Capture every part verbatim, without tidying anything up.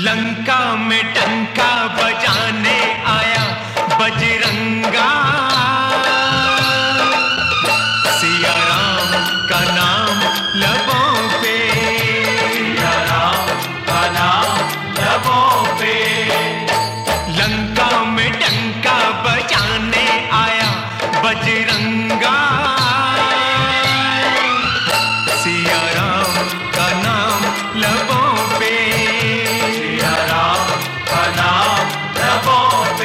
लंका में डंका बजाने आया बजरंगा, सिया राम का नाम लबों पे, सिया राम का नाम लबों पे। लंका में डंका बजाने आया बजरंगा, सिया राम का नाम लबों पे, सिया राम का नाम लबों पे।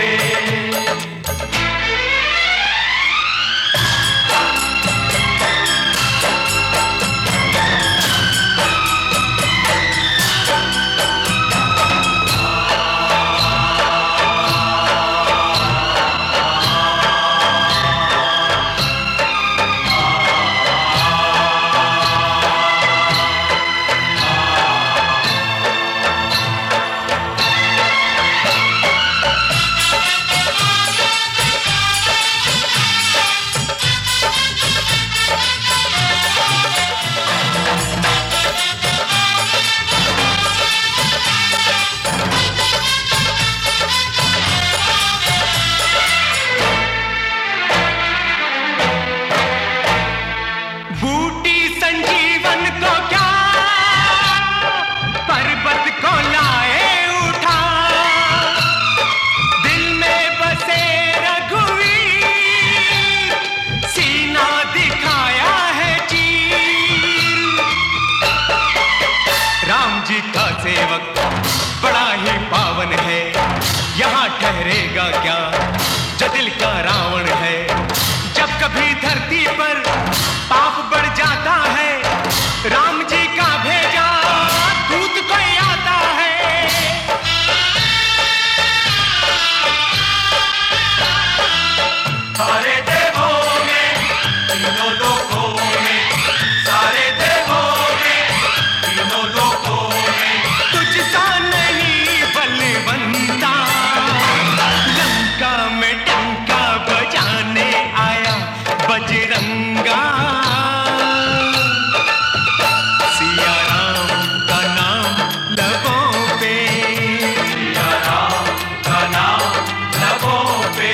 सेवक बड़ा ही पावन है, यहाँ ठहरेगा क्या जो दिल का रावण है। जब कभी धरती पर पाप बढ़ जाता है, राम जी का भेजा दूत कोई आता है। सारे देवों में तीनों लोकों में, सारे देवों में तीनों लोकों में तुझसा नहीं बलवंता। लंका में डंका बजाने आया बजरंगा, सिया राम का नाम लबों पे, सिया राम का नाम लबों पे।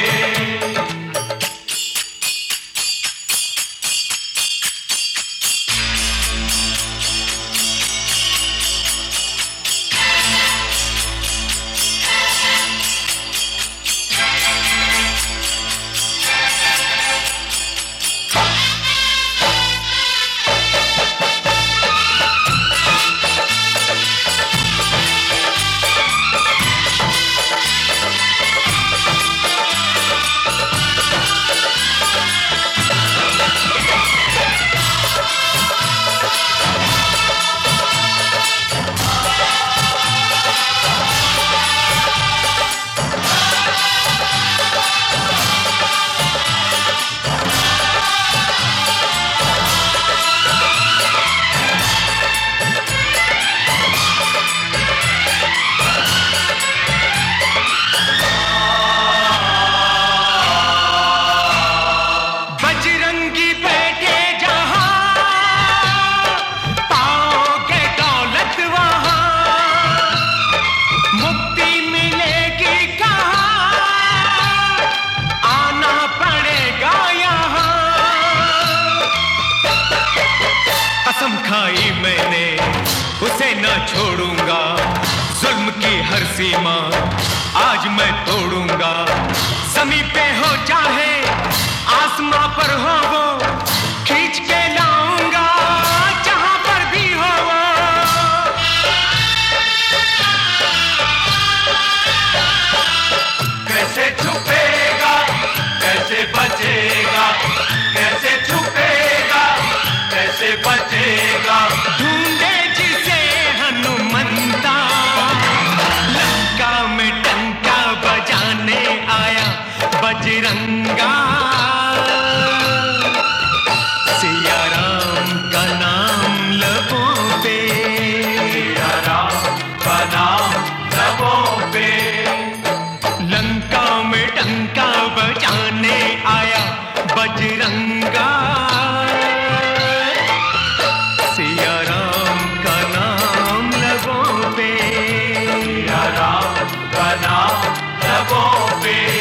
कसम खाई मैंने उसे न छोड़ूंगा, जुल्म की हर सीमा आज मैं तोड़ूंगा। ज़मीं पे हो चाहे आसमां पर हो वो, खींच के लाऊंगा जहां पर भी हो वो। कैसे छुपेगा कैसे बचेगा, कैसे छुपेगा कैसे बचेगा, ढूंढे जिसे हनुमंता। लंका में डंका बजाने आया बजरंगा, सिया राम का नाम लबों पे, सिया राम का नाम लबों पे। लंका में डंका बजाने आया बजरंगा, सिया राम का नाम लबों पे, सिया सड़कों पे